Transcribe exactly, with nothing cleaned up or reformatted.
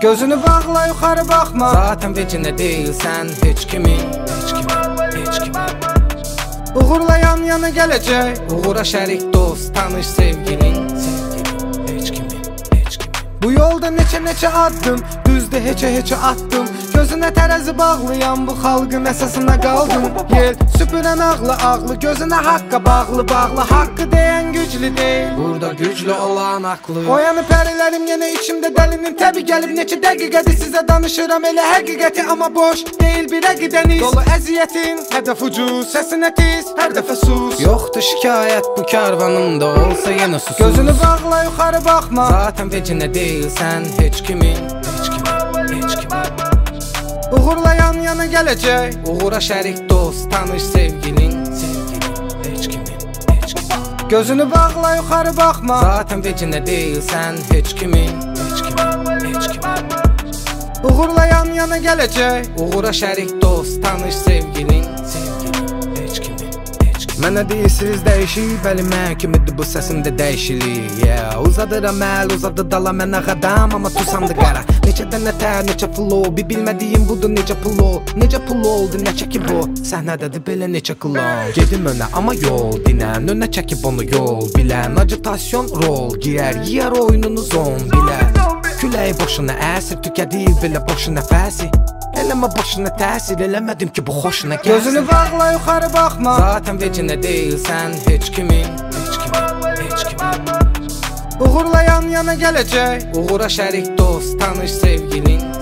Gözünü bağla, yuxarı baxma. Zaten vecinə deyilsən heç kimin, heç kimin, heç kimin. Uğurla yan yana gələcək, uğura şərik dost, tanış sevgilin, sevgilin, heç kimin, heç kimin. Bu yolda neçə-neçə addım, düzdür heçə-heçə attım. Gözünə tərəzi bağlayan bu xalqın əsasına qaldım. Yel süpürən ağlı ağlı, gözünə haqqa bağlı bağlı. Haqqı deyən güclü deyil, burada güclü olan haqlı. Oyanıb pərilərim yenə içimdə dəlinin təbi gəlib. Neçə dəqiqədir sizə danışıram elə həqiqəti, amma boş deyil bir əqidəniz. Dolu əziyyətin, hədəf ucuz, səsinə tiz, hər dəfə sus. Yoxdur şikayət bu karvanımda, olsa yenə sus. Gözünü bağla, yuxarı baxma. Zaten vecinə deyilsən heç kimin, heç kimin, heç kimin. Uğurla yan yana gələcək, uğura şərik dost, tanış sevgilin, sevgilin, heç kimin, heç kimin. Gözünü bağla, yuxarı baxma. Zaten vecinə deyilsən heç kimin, heç kimin, heç kimin. Uğurla yan yana gələcək, uğura şərik dost, tanış sevgilin, sevgilin, heç kimin, heç kimin. Mənə deyirsiniz dəyişik, bəli mən kimidir bu səsimdə dəyişilik. Yeah, uzadıram əl, uzadı dala mən ağadam, amma tusamdı qara. Neçə dənə tər, neçə flow, bir bilmədiyim budur necə pulo. Necə pul oldu, nə çəkib o, səhnədədir belə neçə klon. Gedim önə, amma yol dinən, önə çəkib onu yol bilən. Agitasyon rol giyər, yiyər oyununu zon bilər. Küləyi boşuna əsir, tükədir belə boşu nəfəsi. Eləmə boşuna təsir, eləmədim ki bu xoşuna gəlsin. Gözünü bağla, yuxarı baxma. Zaten vecinə deyilsən heç kimin, heç kimin, heç kimin. Uğurla yan yana gələcək, uğura şərik dost, tanış sevgilin.